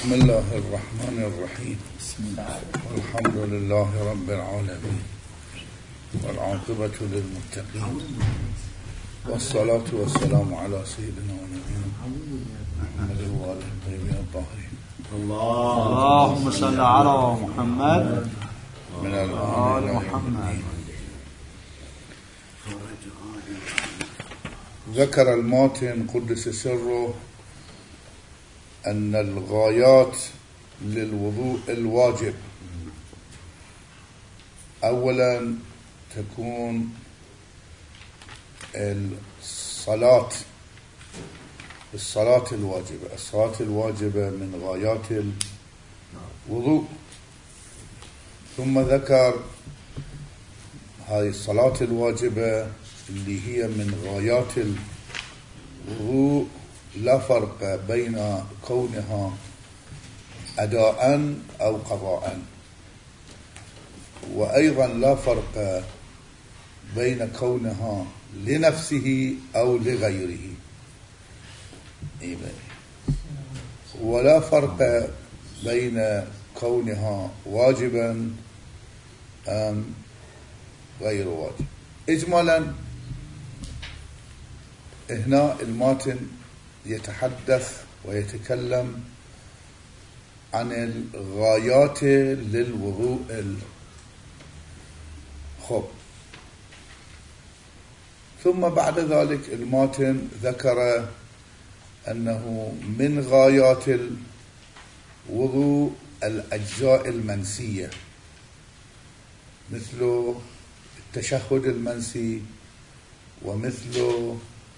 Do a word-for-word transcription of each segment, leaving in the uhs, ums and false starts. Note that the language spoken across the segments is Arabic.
بسم الله الرحمن الرحيم. والحمد لله رب العالمين والعاقبة للمتقين والصلاة والسلام على سيدنا ونبينا محمد وآله الطيبين الطاهرين. اللهم صل على محمد من الآن إلى محمد. ذكر الماتن قدس سره أن الغايات للوضوء الواجب أولا تكون الصلاة الصلاة الواجبة الصلاة الواجبة من غايات الوضوء، ثم ذكر هذه الصلاة الواجبة اللي هي من غايات الوضوء لا فرق بين كونها أداء أو قضاء، وأيضا لا فرق بين كونها لنفسه أو لغيره، ولا فرق بين كونها واجبا أم غير واجب. إجمالا هنا الماتن يتحدث ويتكلم عن الغايات للوضوء الخب، ثم بعد ذلك الماتن ذكر أنه من غايات الوضوء الأجزاء المنسية مثل التشهد المنسي ومثل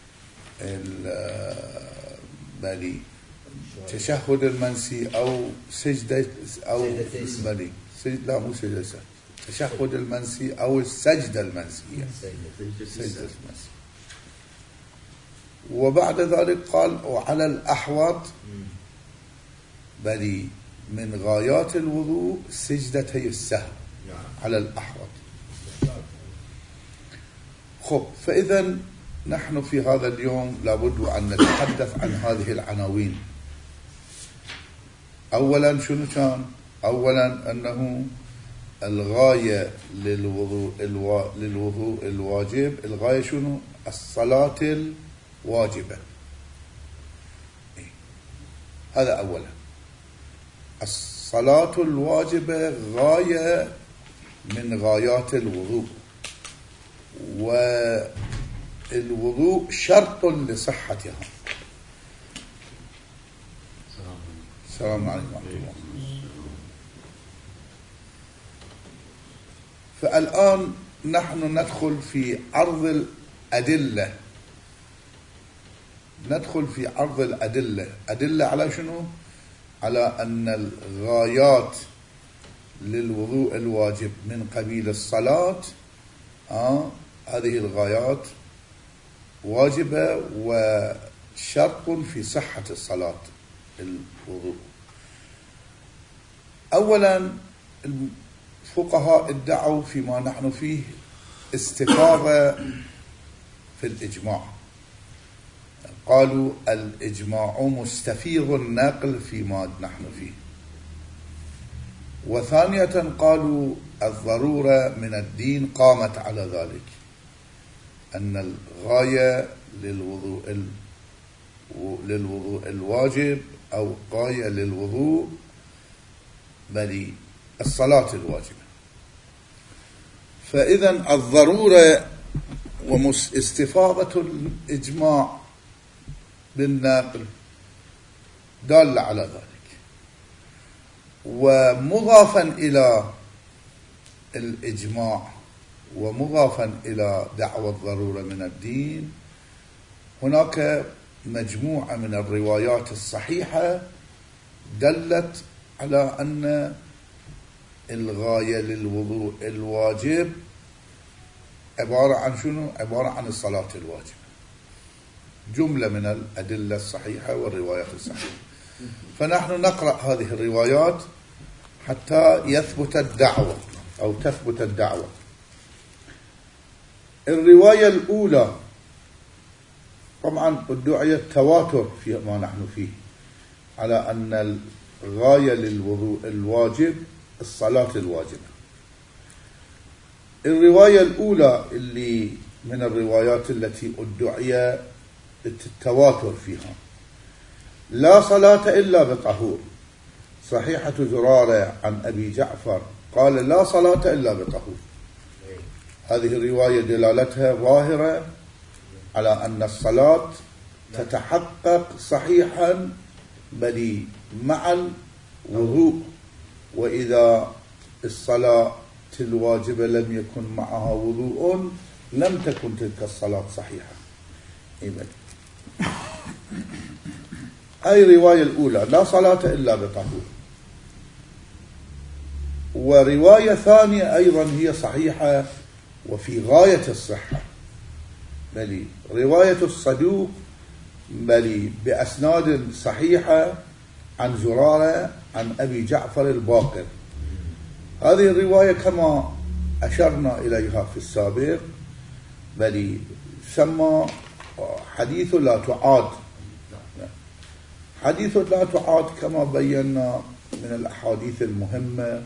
بلي تشهد المنسي أو سجدة أو بلي سجد لا مو سجدة تشهد المنسي أو السجدة المنسية سجدة المنسي. وبعد ذلك قال وعلى الأحوط بلي من غايات الوضوء سجدتي السهو على الأحوط. خب، فإذا نحن في هذا اليوم لابد أن نتحدث عن هذه العناوين. أولا شنو كان؟ أولا أنه الغاية للوضوء, الوا... للوضوء الواجب، الغاية شنو؟ الصلاة الواجبة. هذا أولا، الصلاة الواجبة غاية من غايات الوضوء، والوضوء شرط لصحتها. السلام عليكم ورحمة الله. فالآن نحن ندخل في عرض الأدلة ندخل في عرض الأدلة أدلة على شنو؟ على أن الغايات للوضوء الواجب من قبيل الصلاة آه هذه الغايات واجبة وشرط في صحة الصلاة الوضوء. أولا الفقهاء ادعوا فيما نحن فيه استفاضة في الإجماع، قالوا الإجماع مستفيض النقل فيما نحن فيه. وثانية قالوا الضرورة من الدين قامت على ذلك، أن الغاية للوضوء للوضوء الواجب أو غاية للوضوء بل الصلاة الواجبة. فإذا الضرورة واستفاضة الإجماع بالنقل دالة على ذلك، ومضافا إلى الإجماع ومضافا إلى دعوى الضرورة من الدين هناك مجموعة من الروايات الصحيحة دلت على أن الغاية للوضوء الواجب عبارة عن شنو؟ عبارة عن الصلاة الواجبة. جملة من الأدلة الصحيحة والروايات الصحيحة، فنحن نقرأ هذه الروايات حتى يثبت الدعوة أو تثبت الدعوة. الرواية الأولى طبعا ادعي التواتر فيما نحن فيه على أن غاية للوضوء الواجب الصلاة الواجبة. الرواية الأولى اللي من الروايات التي ادعي التواتر فيها، لا صلاة إلا بطهور، صحيحة زرارة عن أبي جعفر قال لا صلاة إلا بطهور. هذه الرواية دلالتها ظاهرة على أن الصلاة تتحقق صحيحا بل مع الوضوء، وإذا الصلاة الواجبة لم يكن معها وضوء لم تكن تلك الصلاة صحيحة. هاي الرواية الأولى لا صلاة إلا بطهور. ورواية ثانية أيضا هي صحيحة وفي غاية الصحة، بل رواية الصدوق بل بأسناد صحيحة عن زرارة عن أبي جعفر الباقر. هذه الرواية كما أشرنا إليها في السابق بل سمى حديث لا تعاد. حديث لا تعاد كما بينا من الأحاديث المهمة،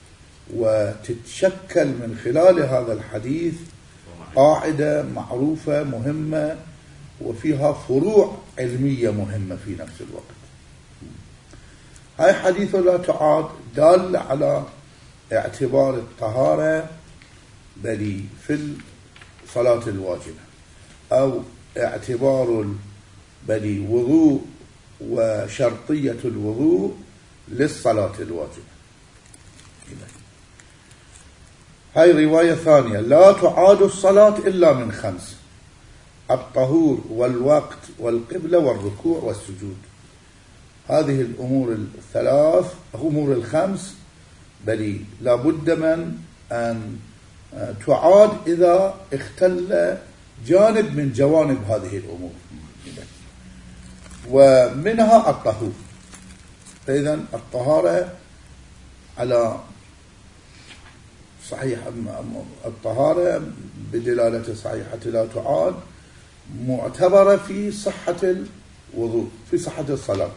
وتتشكل من خلال هذا الحديث قاعدة معروفة مهمة وفيها فروع علمية مهمة في نفس الوقت. هاي حديث لا تعاد دال على اعتبار الطهارة بل في الصلاة الواجبة، أو اعتبار بل وضوء وشرطية الوضوء للصلاة الواجبة. هاي رواية ثانية لا تعاد الصلاة إلا من خمس: الطهور والوقت والقبلة والركوع والسجود. هذه الأمور الثلاث أمور الخمس بل لا بد من أن تعاد إذا اختل جانب من جوانب هذه الأمور، ومنها الطهور. فإذا الطهارة على صحيح الطهارة بدلالة صحيحة لا تعاد معتبرة في صحة الوضوء في صحة الصلاة.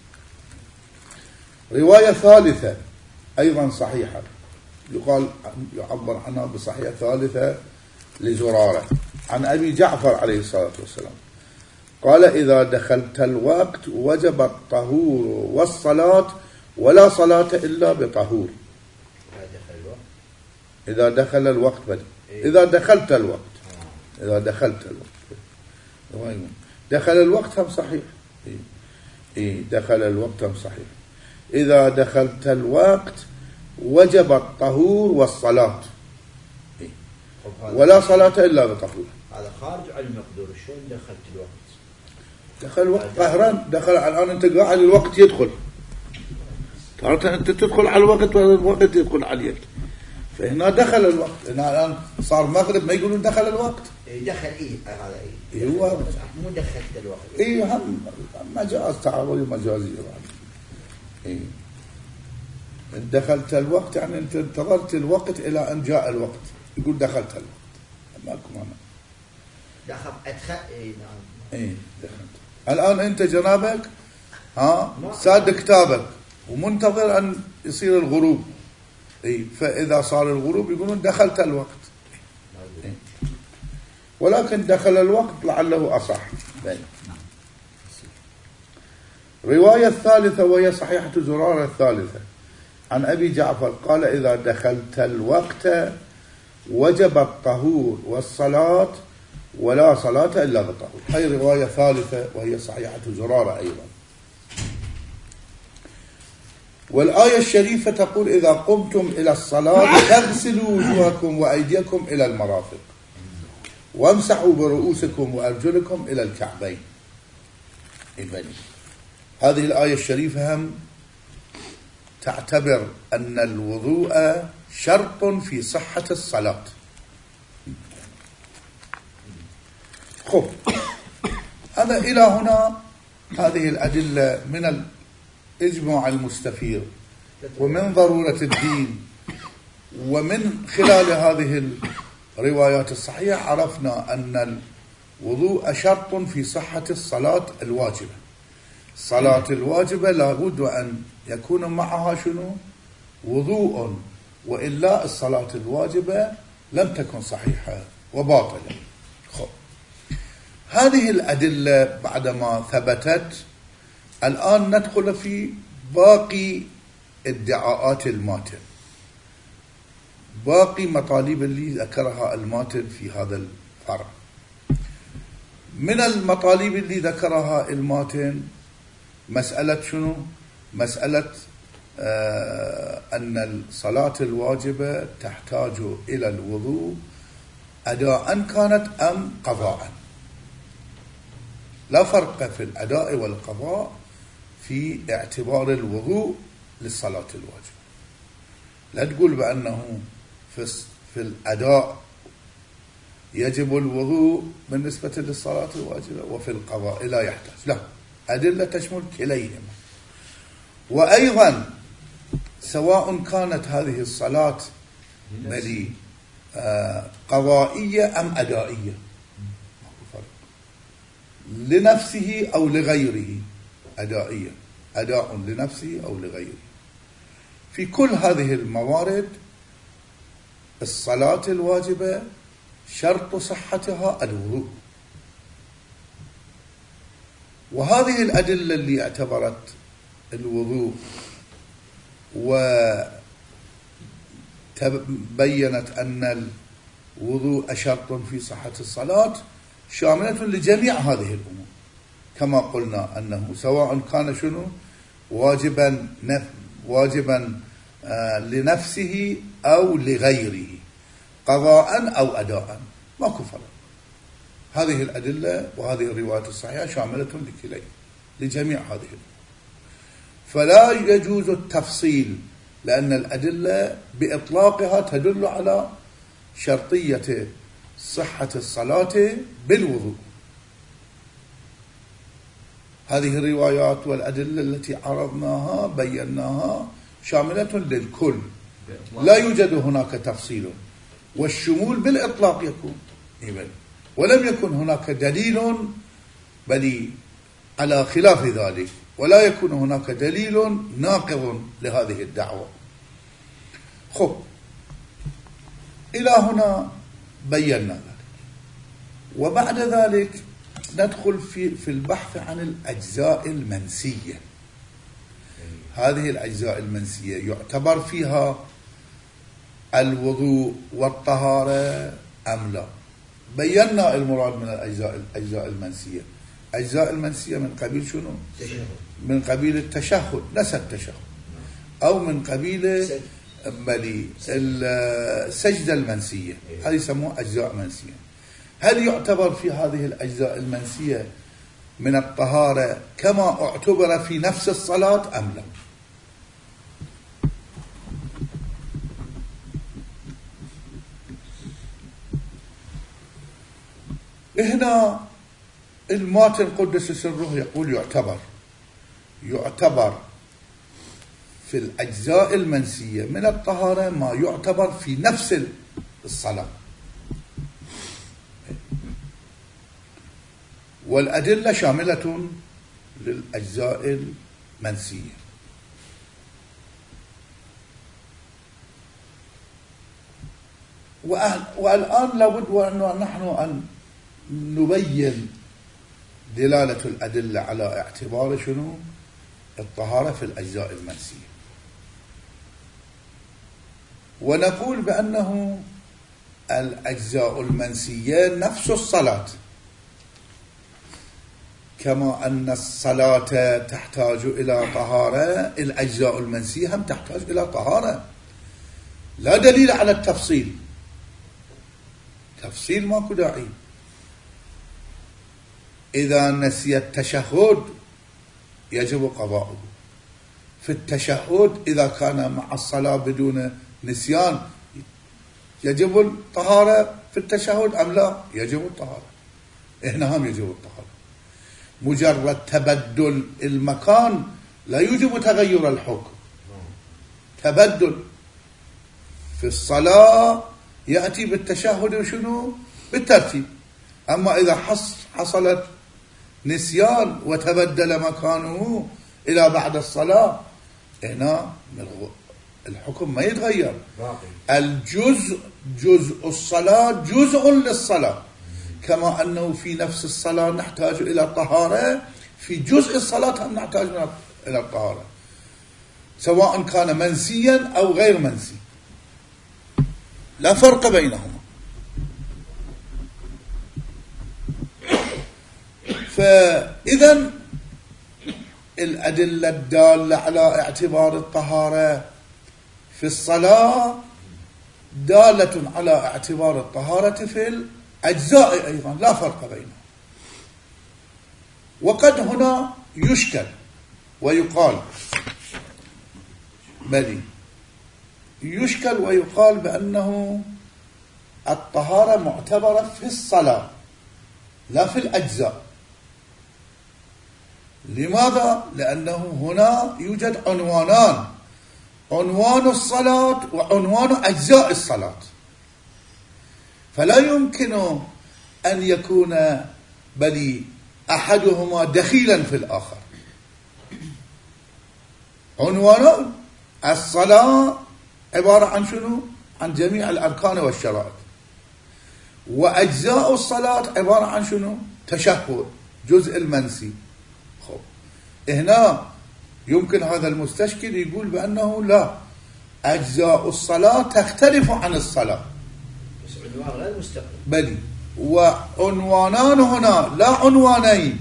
رواية ثالثة أيضا صحيحة يقال يعبر عنها بصحيحة ثالثة لزرارة عن أبي جعفر عليه الصلاة والسلام قال إذا دخلت الوقت وجب الطهور والصلاة ولا صلاة إلا بطهور. إذا دخل الوقت بدأ. إذا دخلت الوقت إذا دخلت الوقت دخل الوقت هم صحيح. إيه دخل الوقت هم صحيح. إذا دخلت الوقت وجب الطهور والصلاة إيه. ولا صلاة إلا بطهور. هذا خارج عن المقدور. شلون دخلت الوقت؟ دخل الوقت قهران. دخل الآن أنت قاعد الوقت يدخل، ترى أنت تدخل على الوقت والوقت يدخل عليك. فهنا دخل الوقت. هنا الآن صار مغرب ما يقولون دخل الوقت. دخل إيه هذا إيه؟ إيه هو مو دخلت الوقت. إيه هم مجاز تعارضي مجازي. إيه دخلت الوقت يعني أنت انتظرت الوقت إلى أن جاء الوقت. يقول دخلت الوقت. ماكو معنى. دخل أدخل إيه نعم. إيه دخلت. الآن أنت جنابك ها ساد كتابك ومنتظر أن يصير الغروب. إيه فإذا صار الغروب يقولون دخلت الوقت. إيه. ولكن دخل الوقت لعله أصح. رواية الثالثة وهي صحيحة زرارة الثالثة عن أبي جعفر قال إذا دخلت الوقت وجب الطهور والصلاة ولا صلاة إلا بالطهور. هي رواية ثالثة وهي صحيحة زرارة أيضا. والآية الشريفة تقول إذا قمتم إلى الصلاة فاغسلوا وجوهكم وأيديكم إلى المرافق وامسحوا برؤوسكم وأرجلكم إلى الكعبين. إبني. هذه الآية الشريفة هم تعتبر أن الوضوء شرط في صحة الصلاة. خب هذا إلى هنا هذه الأدلة من الإجماع المستفيض ومن ضرورة الدين، ومن خلال هذه الروايات الصحيحة عرفنا أن الوضوء شرط في صحة الصلاة الواجبة. الصلاة الواجبة لابد أن يكون معها شنو؟ وضوء، وإلا الصلاة الواجبة لم تكن صحيحة وباطلة. خب. هذه الأدلة بعدما ثبتت، الآن ندخل في باقي ادعاءات الماتن، باقي مطالب اللي ذكرها الماتن في هذا الفرع. من المطالب اللي ذكرها الماتن مسألة شنو؟ مسألة آه أن الصلاة الواجبة تحتاج إلى الوضوء أداء كانت أم قضاء. لا فرق في الأداء والقضاء في اعتبار الوضوء للصلاة الواجبة. لا تقول بأنه في, في الأداء يجب الوضوء بالنسبة للصلاة الواجبة وفي القضاء لا يحتاج، لا، أدلة تشمل كليهما. وأيضا سواء كانت هذه الصلاة بلي آه قضائية أم أدائية، لنفسه أو لغيره، أدائية، أداء لنفسه أو لغيره. في كل هذه الموارد الصلاة الواجبة شرط صحتها الوضوء. وهذه الأدلة اللي اعتبرت الوضوء وتبينت أن الوضوء شرط في صحة الصلاة شاملة لجميع هذه الأمور، كما قلنا أنه سواء كان شنو واجبا نف واجبا آه لنفسه أو لغيره، قضاء أو أداء، ماكو فرق. هذه الأدلة وهذه الروايات الصحيحة شاملة لكلي لجميع هذه الأمور. فلا يجوز التفصيل، لأن الأدلة بإطلاقها تدل على شرطية صحة الصلاة بالوضوء. هذه الروايات والأدلة التي عرضناها بيناها شاملة للكل، لا يوجد هناك تفصيل، والشمول بالإطلاق يكون إبن. ولم يكن هناك دليل بل على خلاف ذلك، ولا يكون هناك دليل ناقض لهذه الدعوة. خب، إلى هنا بينا ذلك. وبعد ذلك ندخل في في البحث عن الأجزاء المنسية. هذه الأجزاء المنسية يعتبر فيها الوضوء والطهارة أم لا؟ بينا المراد من الأجزاء الأجزاء المنسية. أجزاء المنسية من قبيل شنو؟ من قبيل التشهد، نسى التشهد، أو من قبيل بلي السجدة المنسية، هذه يسموها أجزاء منسية. هل يعتبر في هذه الأجزاء المنسية من الطهارة كما اعتبر في نفس الصلاة أم لا؟ هنا الماتن قدس سره يقول يعتبر يعتبر في الأجزاء المنسية من الطهارة ما يعتبر في نفس الصلاة، والأدلة شاملة للأجزاء المنسية. والآن لابد وأن نحن أن نبين دلالة الأدلة على اعتبار شنو الطهارة في الأجزاء المنسية، ونقول بأنه الأجزاء المنسية نفس الصلاة، كما أن الصلاة تحتاج إلى طهارة، الأجزاء المنسية هم تحتاج إلى طهارة. لا دليل على التفصيل، تفصيل ماكو داعي. إذا نسي التشهد يجب قضاؤه. في التشهد إذا كان مع الصلاة بدون نسيان يجب الطهارة في التشهد أم لا؟ يجب الطهارة. هنا هم يجب الطهارة. مجرد تبدل المكان لا يجب تغير الحكم. تبدل في الصلاة يأتي بالتشهد وشنو؟ بالترتيب. أما إذا حصلت نسيان وتبدل مكانه إلى بعد الصلاة، هنا الحكم ما يتغير. الجزء جزء الصلاة جزء للصلاة، كما أنه في نفس الصلاة نحتاج إلى الطهارة، في جزء الصلاة هم نحتاج إلى الطهارة، سواء كان منسيا أو غير منسي، لا فرق بينهما. فإذا الأدلة الدالة على اعتبار الطهارة في الصلاة دالة على اعتبار الطهارة في الأجزاء أيضا، لا فرق بينهم. وقد هنا يشكل ويقال بل يشكل ويقال بأنه الطهارة معتبرة في الصلاة لا في الأجزاء. لماذا؟ لأنه هنا يوجد عنوانان، عنوان الصلاة وعنوان أجزاء الصلاة، فلا يمكن أن يكون بل أحدهما دخيلا في الآخر. عنوان الصلاة عبارة عن شنو؟ عن جميع الأركان والشرائط، وأجزاء الصلاة عبارة عن شنو؟ تشهد، جزء المنسي. خب هنا يمكن هذا المستشكل يقول بأنه لا، أجزاء الصلاة تختلف عن الصلاة، بس عنوان غير مستقل. بلي وعنوانان هنا لا عنوانين،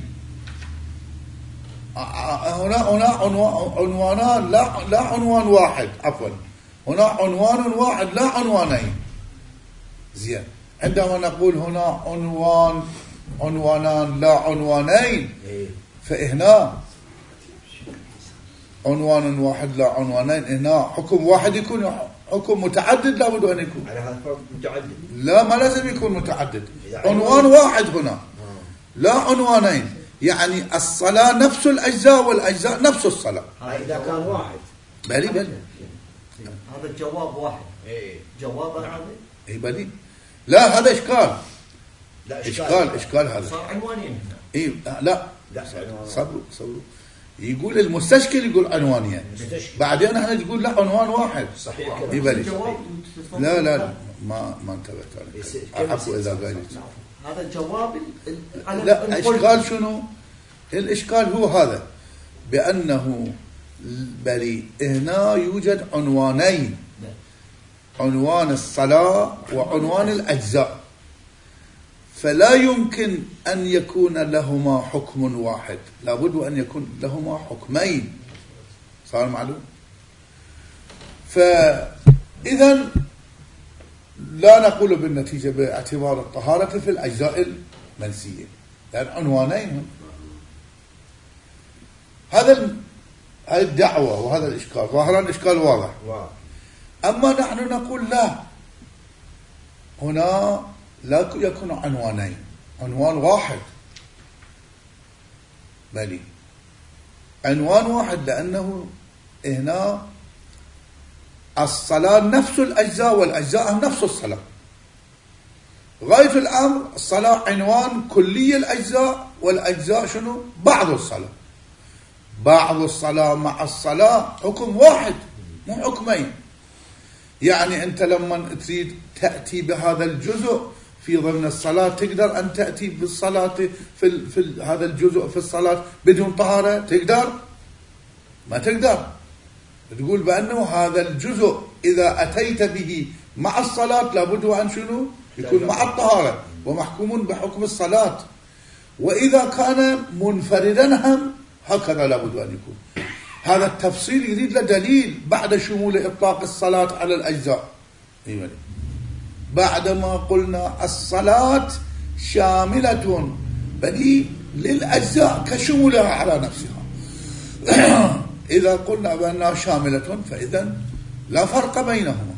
هنا هنا عنوانان لا لا عنوان واحد، عفوا هنا عنوان واحد لا عنوانين. زين، عندما نقول هنا عنوان عنوانان لا عنوانين، فهنا عنوان واحد لا عنوانين، هنا حكم واحد يكون حكم متعدد، لا بد أن يكون على هذا الفرق متعدد، لا ما لازم يكون متعدد، عنوان واحد هنا لا عنوانين، يعني الصلاة نفس الأجزاء والأجزاء نفس الصلاة. إذا كان واحد بلي بلي هذا الجواب واحد. إيه جواب هذا اي بلي، لا هذا إشكال، لا إشكال إشكال هذا صار عنوانين هنا. اي لا لا صبروا صبروا، يقول المستشكل يقول عنوانين، بعدين احنا نقول لا عنوان واحد. صحيح اي بلي، لا لا لا ما ما انتبهت عليك، عفوا اذا قلت هذا الجواب. لا اشكال شنو؟ الاشكال هو هذا، بانه بلي هنا يوجد عنوانين، عنوان الصلاة وعنوان الأجزاء، فلا يمكن أن يكون لهما حكم واحد، لابد أن يكون لهما حكمين. صار معلوم؟ فإذا لا نقول بالنتيجة باعتبار الطهارة في الأجزاء المنسية، لأن عنوانين هم. هذا هذه الدعوة وهذا الإشكال، ظاهرا الإشكال واضح. أما نحن نقول لا، هنا لا يكون عنوانين، عنوان واحد، بلي عنوان واحد، لأنه هنا الصلاة نفس الأجزاء والأجزاء نفس الصلاة. غاية الأمر الصلاة عنوان كلي الأجزاء، والأجزاء شنو؟ بعض الصلاة. بعض الصلاة مع الصلاة حكم واحد مو حكمين. يعني أنت لما تريد تأتي بهذا الجزء في ضمن الصلاة تقدر أن تأتي بالصلاة في, ال... في ال... هذا الجزء في الصلاة بدون طهارة؟ تقدر؟ ما تقدر. تقول بأنه هذا الجزء إذا أتيت به مع الصلاة لابد أن شنو؟ يكون مع الطهارة ومحكوم بحكم الصلاة. وإذا كان منفردا هم هكذا لابد أن يكون. هذا التفصيل يريد له دليل بعد شمول إطلاق الصلاة على الأجزاء. بعدما قلنا الصلاة شاملة بل للأجزاء كشمولها على نفسها. إذا قلنا بأنها شاملة فإذا لا فرق بينهما.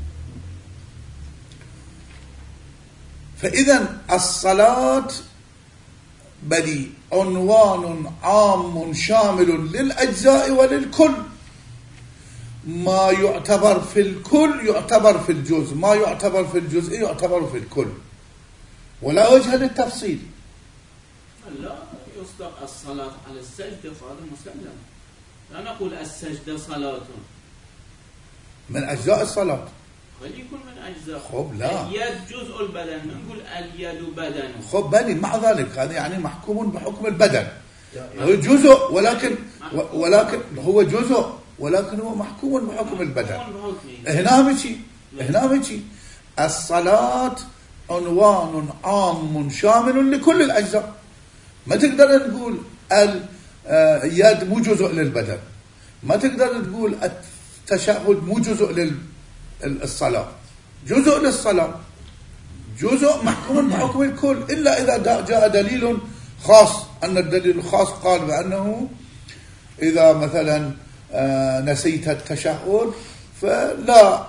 فإذا الصلاة بل عنوان عام شامل للأجزاء وللكل. ما يعتبر في الكل يعتبر في الجزء، ما يعتبر في الجزء يعتبر في الكل، ولا وجه للتفصيل. لا تصدق الصلاة على السجدة فهذا مسلم. لا نقول السجدة صلاة من أجزاء الصلاة. قد يكون من أجزاء. خب لا. اليد جزء البدن، نقول اليد بدن. خب بني مع ذلك هذا يعني محكوم بحكم البدن. هو جزء ولكن ولكن هو جزء ولكن هو محكوم بحكم البدن. هنا مشي هنا مشي الصلاة عنوان عام شامل لكل الأجزاء. ما تقدر تقول اليد مو جزء للبدن، ما تقدر تقول التشهد مو جزء للصلاة، جزء للصلاة، جزء محكوم بحكم الكل، إلا إذا جاء دليل خاص، أن الدليل الخاص قال بأنه إذا مثلا نسيت التشهد فلا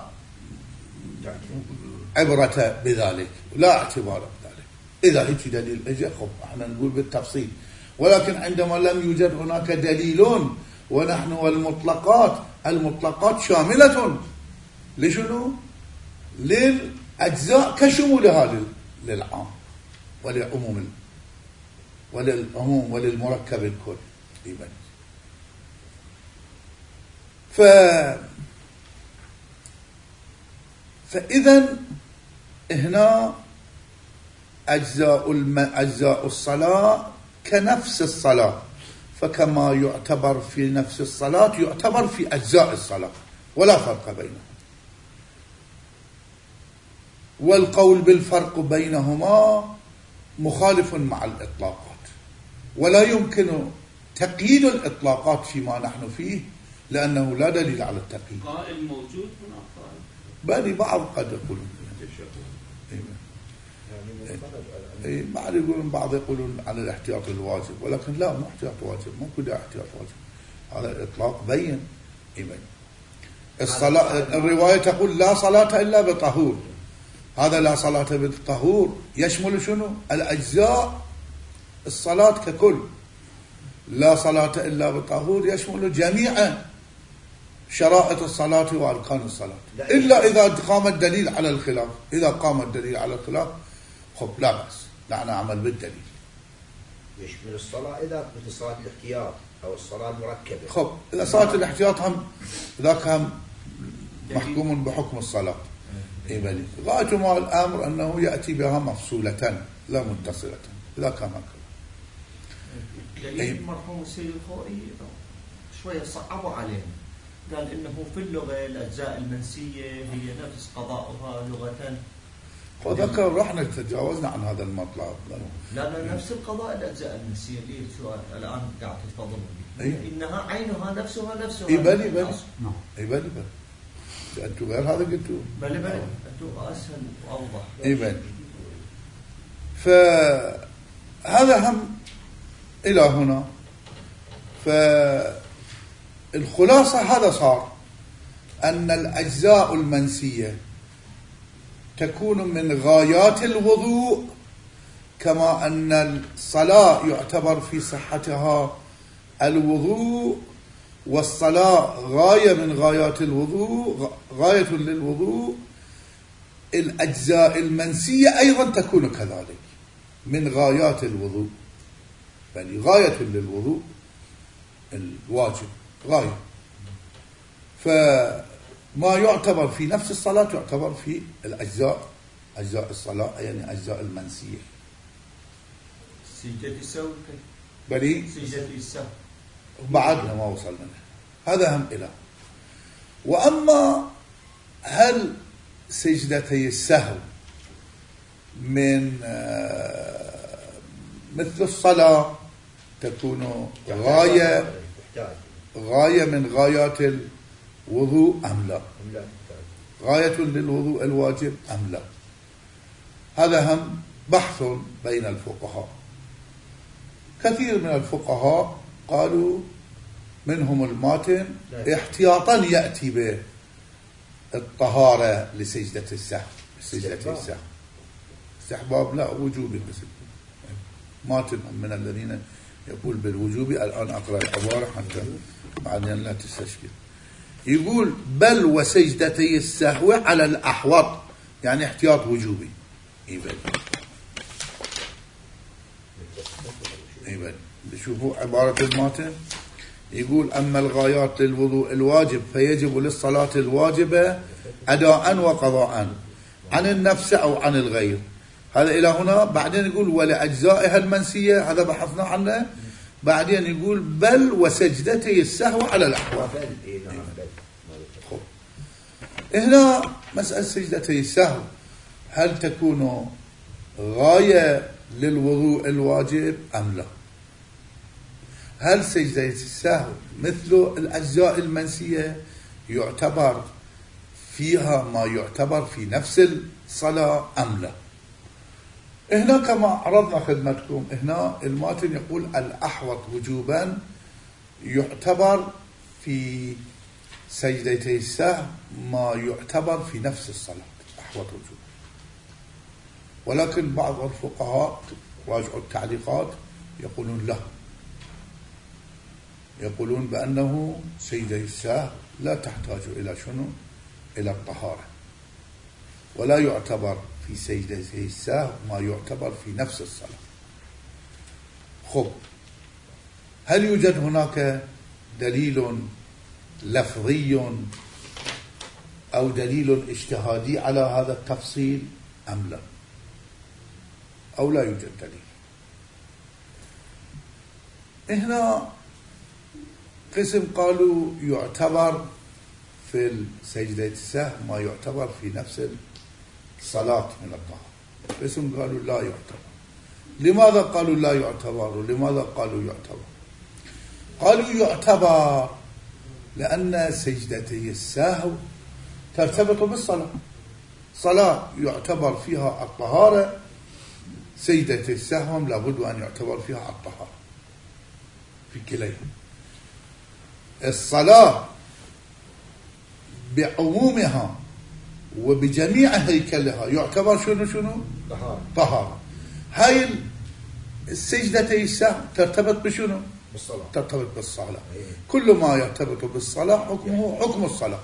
عبرة بذلك، لا اعتبار بذلك. إذا هيك دليل اجى خب احنا نقول بالتفصيل، ولكن عندما لم يوجد هناك دليل ونحن والمطلقات، المطلقات شاملة لشنو؟ للأجزاء كشمولها للعام ولعموم وللعموم وللمركب الكل. ف فإذا هنا أجزاء الم... أجزاء الصلاة كنفس الصلاة، فكما يعتبر في نفس الصلاة يعتبر في أجزاء الصلاة، ولا فرق بينهم. والقول بالفرق بينهما مخالف مع الإطلاقات، ولا يمكن تقييد الإطلاقات فيما نحن فيه، لأنه لا دليل على التقييد. قائل موجود هنا قائل، بل بعض قد يقولون اي بعض يقولون بعض يقولون على الاحتياط الواجب، ولكن لا، مو احتياط واجب، مو كده احتياط واجب، هذا الاطلاق بين. ايمن الصلاة الرواية تقول لا صلاة إلا بطهور، هذا لا صلاة بالطهور يشمل شنو؟ الأجزاء الصلاة ككل. لا صلاة إلا بطهور يشمل جميع شرائط الصلاة وأركان الصلاة، إلا إذا قام الدليل على الخلاف. إذا قام الدليل على الخلاف خب لا بأس، لا نعمل بالدليل. يشمل الصلاة إذا مثل صلاة الاحتياط أو الصلاة المركبة. خب إذا صلاة الاحتياط هم ذاك هم محكوم بحكم الصلاة. إيه غاية ما الأمر أنه يأتي بها مفصولة لا متصلة، إذا كان هكذا. دليل مرحوم السيد الخوئي شوية صعبوا علينا، قال إنه في اللغة الأجزاء المنسية هي نفس قضاؤها لغة. وذكر رحنا تجاوزنا عن هذا المطلب. لا لا نفس القضاء الأجزاء المنسية اللي السؤال الآن قاعد تفضلوا به، أيه؟ إنها عينها نفسها نفسها. إيه بلي بلي إيه بلي بلي أنتوا غير هذا قلتوا. بلي بلي أنتوا أسهل وأوضح. إيه بلي. فهذا هم إلى هنا. فالخلاصة هذا صار أن الأجزاء المنسية تكون من غايات الوضوء، كما أن الصلاة يعتبر في صحتها الوضوء، والصلاة غاية من غايات الوضوء، غاية للوضوء. الأجزاء المنسية أيضا تكون كذلك من غايات الوضوء، يعني غاية للوضوء الواجب غاية. فما يعتبر في نفس الصلاة يعتبر في الأجزاء، أجزاء الصلاة يعني أجزاء المنسية. سجدة السهو بلي سجدة السهو بعدنا ما وصلنا له، هذا هم إله. وأما هل سجدتي السهو من مثل الصلاة تكون غاية غاية من غايات الوضوء أم لا؟ غاية للوضوء الواجب أم لا؟ هذا هم بحث بين الفقهاء. كثير من الفقهاء قالوا منهم الماتن احتياطا يأتي بالطهارة لسجدة السهو، سجدة السهو استحباب لا وجوبي، بس ماتن من الذين يقول بالوجوب. الآن أقرأ العبارة حتى بعدين لا تستشكل. يقول بل وسجدتي السهو على الأحوط، يعني احتياط وجوبي. إيبن إيبن شوفوا عبارة الماتن يقول أما الغايات للوضوء الواجب فيجب للصلاة الواجبة أداء وقضاء عن النفس أو عن الغير. هذا إلى هنا. بعدين يقول ولأجزائها المنسية، هذا بحثنا عنه. بعدين يقول بل وسجدتي السهو على الأحوال. هنا مسألة سجدتي السهو هل تكون غاية للوضوء الواجب أم لا؟ هل سجدة السهو مثل الأجزاء المنسية يعتبر فيها ما يعتبر في نفس الصلاة أم لا؟ هنا كما عرضنا خدمتكم، هنا الماتن يقول الأحوط وجوبا يعتبر في سجدتي السهو ما يعتبر في نفس الصلاة أحوط وجوبا. ولكن بعض الفقهاء راجعوا التعليقات يقولون لا، يقولون بأنه سجدة السهو لا تحتاج إلى شنو؟ إلى الطهارة، ولا يعتبر في سجدة السهو ما يعتبر في نفس الصلاة. خب، هل يوجد هناك دليل لفظي أو دليل اجتهادي على هذا التفصيل أم لا؟ أو لا يوجد دليل؟ هنا قسم قالوا يعتبر في سجدة السهو ما يعتبر في نفس الصلاة من الطهارة، قسم قالوا لا يعتبر. لماذا قالوا لا يعتبر ولماذا قالوا يعتبر؟ قالوا يعتبر لأن سجدتي السهو ترتبط بالصلاة، صلاة يعتبر فيها الطهارة، سجدة السهو لابد أن يعتبر فيها الطهارة في كليهم. الصلاة بعمومها وبجميع هيكلها يعتبر شنو شنو؟ طهارة. طهارة. هاي السجدة السهو ترتبط بشنو؟ بالصلاة. ترتبط بالصلاة. أيه. كل ما يرتبط بالصلاة حكمه حكم الصلاة.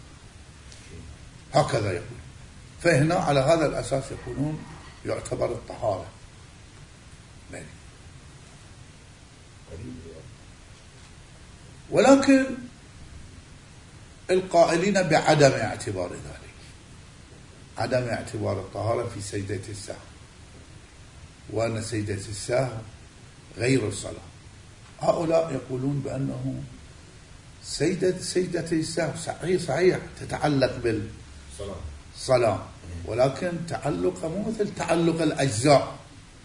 هكذا يقول. فهنا على هذا الأساس يقولون يعتبر الطهارة. ولكن القائلين بعدم اعتبار ذلك، عدم اعتبار الطهارة في سجدة السهو، وأن سجدة السهو غير الصلاة، هؤلاء يقولون بأنه سجدة سجدة السهو صحيح صحيح تتعلق بالصلاة، ولكن تعلق مو مثل تعلق الأجزاء،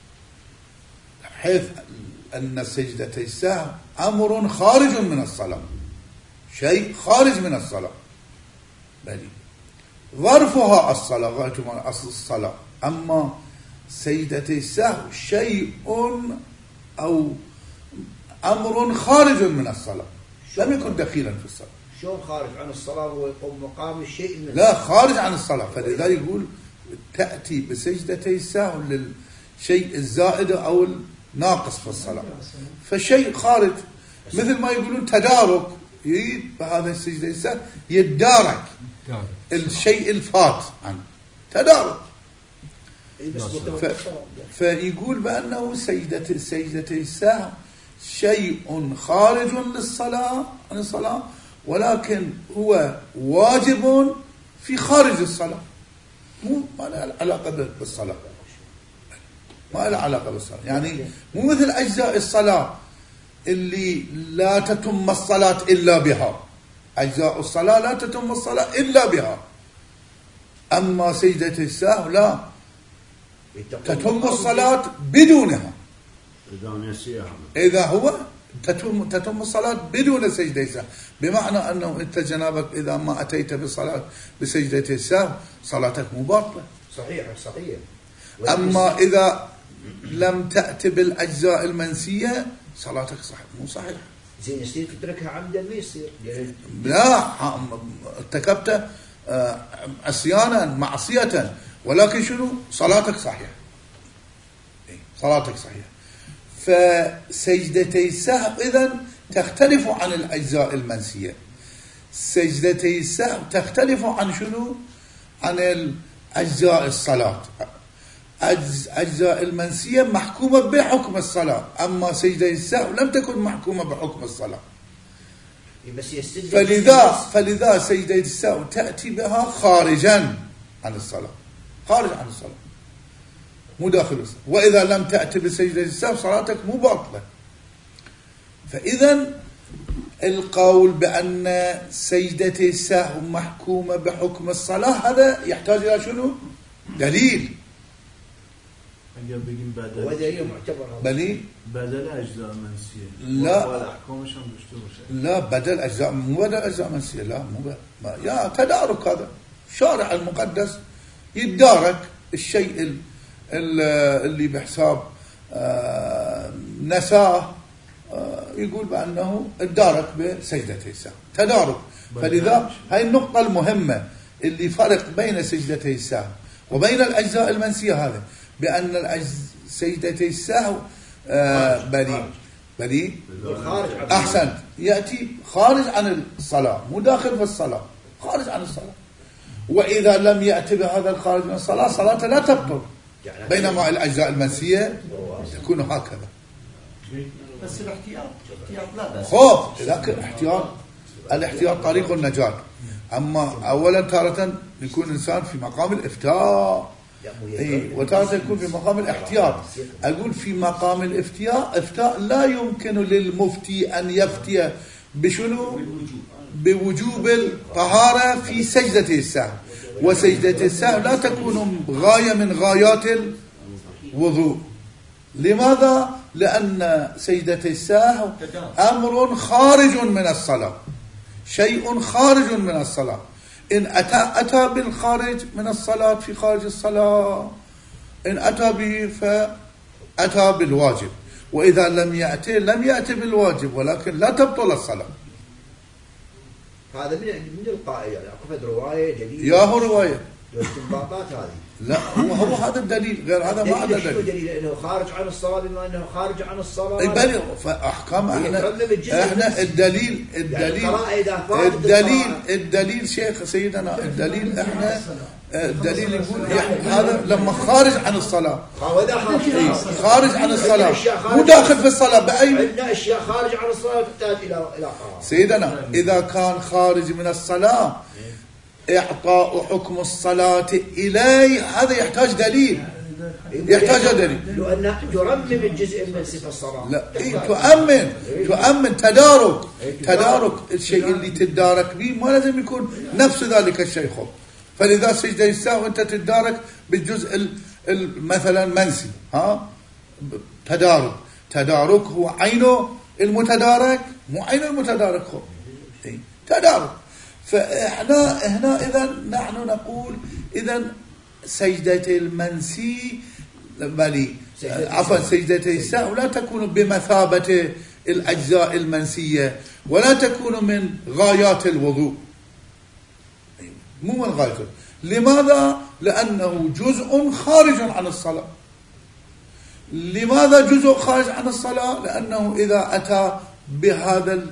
حيث أن سجدة السهو أمر خارج من الصلاة، شيء خارج من الصلاة، بل ظرفها الصلاة، غاية من أصل الصلاة. أما سجدة السهو شيء أو أمر خارج من الصلاة، لم يكن دخيلا في الصلاة. شلون خارج عن الصلاة هو يقوم مقام الشيء من لا خارج عن الصلاة، فلذلك يقول تأتي بسجدة السهو للشيء الزائد أو ناقص في الصلاة، فشيء خارج، مثل ما يقولون تدارك، بهذا السجدة السهو يتدارك الشيء الفات عنه، تدارك. ف... فيقول بأنه سجدة سجدة السهو شيء خارج للصلاة عن الصلاة، ولكن هو واجب في خارج الصلاة، مو ما له علاقة بالصلاة، ما له علاقة بالصلاة. يعني مو مثل أجزاء الصلاة اللي لا تتم الصلاة إلا بها، أجزاء الصلاة لا تتم الصلاة إلا بها، أما سجدة السهو لا تتم الصلاة بدونها، إذا هو تتم تتم الصلاة بدون سجدة السهو، بمعنى أنه أنت جنابك إذا ما أتيت بالصلاة بسجدة السهو صلاتك مباطلة. صحيح صحيح. أما إذا لم تأتي بالأجزاء المنسية صلاتك صح مو صحيح. زين يصير تتركها عمدا ما يصير؟ لا، ارتكبت عصيانا معصية، ولكن شنو؟ صلاتك صحيحة، صلاتك صحيحة. فسجدتي السهو إذن تختلف عن الأجزاء المنسية، سجدتي السهو تختلف عن شنو؟ عن الأجزاء الصلاة. أجزاء المنسية محكومة بحكم الصلاة، أما سجدة السهو لم تكن محكومة بحكم الصلاة. فلذا فلذا سجدة السهو تأتي بها خارجا عن الصلاة، خارج عن الصلاة مو داخل الصلاة. وإذا لم تأتي بسجدة السهو صلاتك مو باطلة. فإذا القول بأن سجدة السهو محكومة بحكم الصلاة هذا يحتاج إلى شنو؟ دليل. ودليل معتبر بلي بدل أجزاء منسية. لا لا بدل أجزاء، مو بدل أجزاء منسية، لا مو بدل. يا تدارك، هذا الشارع المقدس يتدارك الشيء اللي بحساب نساه، يقول بأنه تدارك بسجدتي السهو، تدارك. فلذا هاي النقطة المهمة اللي فرق بين سجدتي السهو وبين الأجزاء المنسية، هذا بأن سجدتي السهو بلي بلي أحسن يأتي خارج عن الصلاة، مو داخل في الصلاة، خارج عن الصلاة. وإذا لم يأتي بهذا الخارج من الصلاة صلاة لا تبطل، بينما الأجزاء المنسية تكون هكذا. بس الاحتياط احتياط لا بأس. خوف، لكن احتياط، الاحتياط طريق النجاة. أما أولا تارة يكون إنسان في مقام الإفتاء، إيه، وتارة يكون في مقام الاحتياط. أقول في مقام الإفتاء، إفتاء لا يمكن للمفتي أن يفتي بشنو؟ بوجوب الطهارة في سجدة السهو، وسجدة السهو لا تكون غاية من غايات الوضوء. لماذا؟ لأن سجدة السهو أمر خارج من الصلاة، شيء خارج من الصلاة. إن أتى أتى بالخارج من الصلاة في خارج الصلاة، إن أتى به فأتى بالواجب، وإذا لم يأتي لم يأتي بالواجب، ولكن لا تبطل الصلاة. هذا من من القائل يعني أكو رواية دليل يا هو رواية واستنباطات هذه. لا هو هو هذا الدليل، غير هذا ما هذا دليل. دليل لأنه خارج عن الصلاة، بما أنه خارج عن الصلاة. أي بل فأحكام احنا احنا الدليل الدليل الدليل الدليل شيخ سيدنا الدليل احنا الدليل يقول هذا لما خارج عن الصلاة، خارج عن الصلاة مو داخل في الصلاة. بأي عندنا أشياء خارج عن الصلاة تحتاج إلى إلى قرار. سيدنا إذا كان خارج من الصلاة إعطاء حكم الصلاة إليه هذا يحتاج دليل، يحتاج دليل. لأن ترمم الجزء من صفة الصلاة. لا إيه تؤمن تؤمن تدارك تدارك الشيء اللي تدارك به ما لازم يكون نفس ذلك الشيء. خب فلذا سجدة السهو أنت تدارك بالجزء مثلا منسي، ها تدارك تدارك هو عينه المتدارك، مو عين المتدارك. خب إيه تدارك. فإحنا هنا إذا نحن نقول إذا سجدة المنسي بلي عفوا سجدة السهو لا تكون بمثابة الأجزاء المنسية، ولا تكون من غايات الوضوء، مو من غايته. لماذا؟ لأنه جزء خارج عن الصلاة. لماذا جزء خارج عن الصلاة؟ لأنه إذا أتى بهذا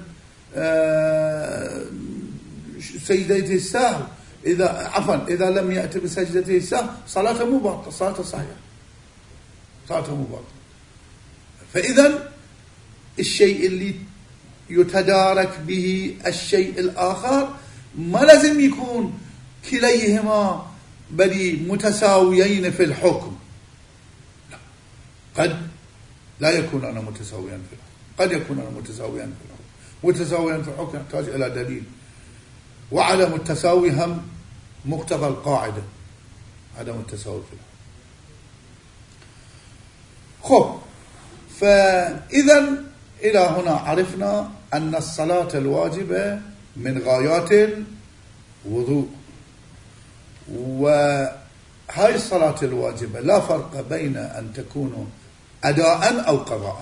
سجدة السهو، إذا عفوا إذا لم يأتي بسجدة السهو صلاته مو باطلة، صلاته صحيحة، صلاته مو باطلة. فإذا الشيء اللي يتدارك به الشيء الآخر ما لازم يكون كليهما بل متساويين في الحكم. لا. قد لا يكون أنا متساويا في الحكم، قد يكون أنا متساويا في الحكم. متساويا في الحكم يحتاج إلى دليل، وعدم التساوي هم مقتضى القاعدة، عدم التساوي في الحكم. خب فإذا إلى هنا عرفنا أن الصلاة الواجبة من غايات الوضوء، وهاي الصلاة الواجبة لا فرق بين أن تكون أداء أو قضاء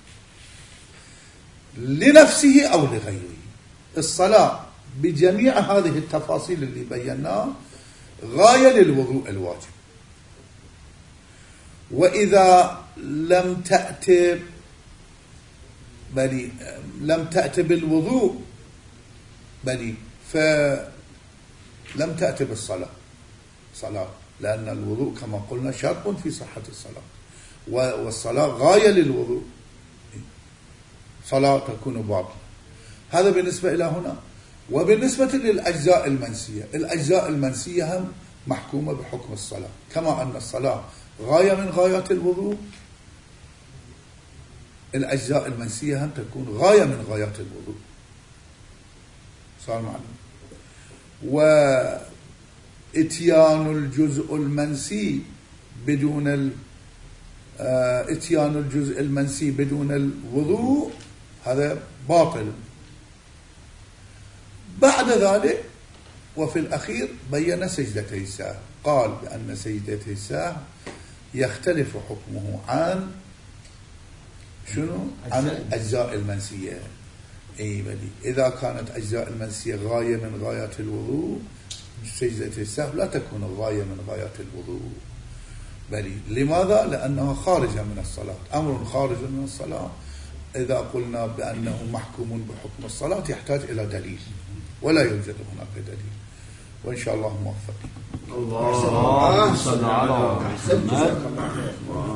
لنفسه أو لغيره. الصلاة بجميع هذه التفاصيل اللي بيناها غاية للوضوء الواجب. وإذا لم تأتي بل لم تأتي بالوضوء بل فلم تأتي بالصلاة، صلاة لأن الوضوء كما قلنا شرط في صحة الصلاة، والصلاة غاية للوضوء، صلاة تكون باطلة. هذا بالنسبة إلى هنا. وبالنسبة للأجزاء المنسية، الأجزاء المنسية هم محكومة بحكم الصلاة، كما أن الصلاة غاية من غايات الوضوء، الأجزاء المنسية هم تكون غاية من غايات الوضوء. صار معنا. وإتيان الجزء المنسي بدون ال... إتيان الجزء المنسي بدون الوضوء هذا باطل. بعد ذلك وفي الأخير بين سجدتي السهو، قال بأن سجدتي السهو يختلف حكمه عن شنو؟ عن الأجزاء المنسية. أي بلي إذا كانت أجزاء المنسية غاية من غايات الوضوء، سجدة السهو لا تكون غاية من غايات الوضوء. بلي لماذا؟ لأنها خارجة من الصلاة، أمر خارج من الصلاة. إذا قلنا بأنه محكوم بحكم الصلاة يحتاج إلى دليل، ولا يوجد هناك دليل. وإن شاء الله موفقين. الله صل على محمد.